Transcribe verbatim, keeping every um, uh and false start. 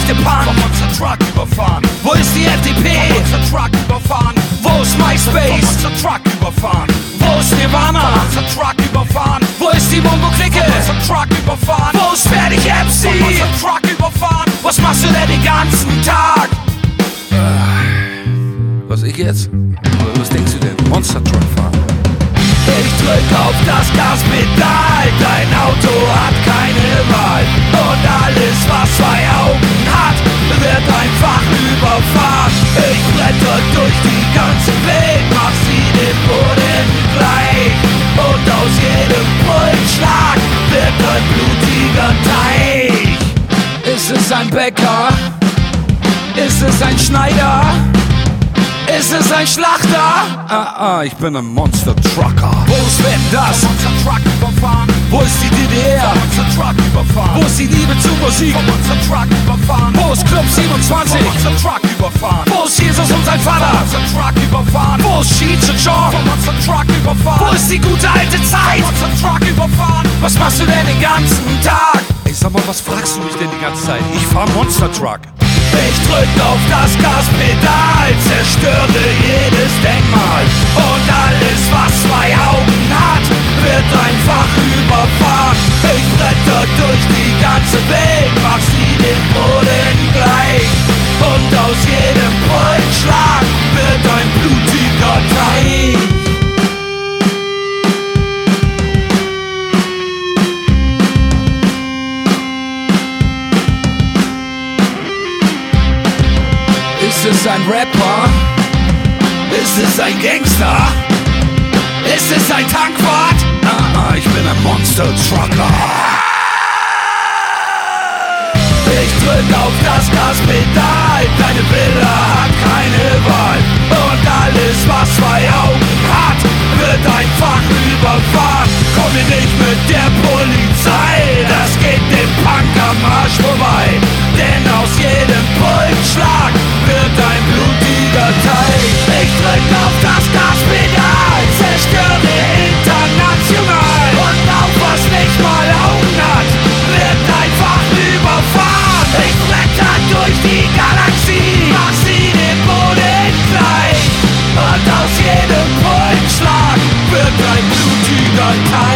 rechte Pan? Vom Monster-Truck überfahren. Wo ist die F D P? Vom Monster-Truck überfahren. Wo ist Vom MySpace? Monster-Truck überfahren. Wo ist Nirvana? Vom Monster-Truck überfahren. Wo ist die Mongo-Clique? Vom Monster-Truck überfahren. Wo ist Fertig M C? Vom Monster-Truck überfahren. Was machst du denn den ganzen Tag? Was, ich jetzt? Was denkst du denn? Monster-Truck fahren? Ich drück auf das Gaspedal, dein Auto hat keine Wahl. Und alles, was zwei Augen hat, wird einfach überfahren. Ich bretter durch die ganze Welt, mach sie den Boden gleich. Und aus jedem Pulsschlag wird ein blutiger Teich. Ist es ein Bäcker? Ist es ein Schneider? Ist es ein Schlachter? Ah, ah, ich bin ein Monster-Trucker. Wo ist denn das? Vom Monster-Truck überfahren. Wo ist die D D R? Vom Monster-Truck überfahren. Wo ist die Liebe zur Musik? Vom Monster-Truck überfahren. Wo ist Club siebenundzwanzig? Vom Monster-Truck überfahren. Wo ist Jesus und sein Vom Vater? Monster-Truck überfahren. Wo ist Cheech und Chong? Vom Monster-Truck überfahren. Wo ist die gute alte Zeit? Vom Monster-Truck überfahren. Was machst du denn den ganzen Tag? Ey, sag mal, was fragst du mich denn die ganze Zeit? Ich fahr Monster-Truck. Ich drück auf das Gaspedal, zerstöre jedes Denkmal. Und alles, was zwei Augen hat, wird einfach überfahren. Ich bretter durch die ganze Welt, mach sie den Boden gleich. Und aus jedem Pulsschlag wird ein blutiger Teich. Ist es ein Rapper? Ist es ein Gangster? Ist es ein Tankwart? Ah, ah, ich bin ein Monster-Trucker. Ich drück auf das Gaspedal, deine Villa hat keine Wahl. Und alles, was zwei Augen hat, wird einfach überfahren. Komme nicht mit der Polizei, das geht dem Punk am Arsch vorbei. Denn aus jedem Pulsschlag wird ein blutiger Teich. Ich drück auf das Gaspedal, zerstöre international. Und auch was nicht mal Augen hat, wird einfach überfahren. Ich bretter durch die Galaxie, mach sie den Boden gleich. Und aus jedem Pulsschlag wird ein blutiger Teich.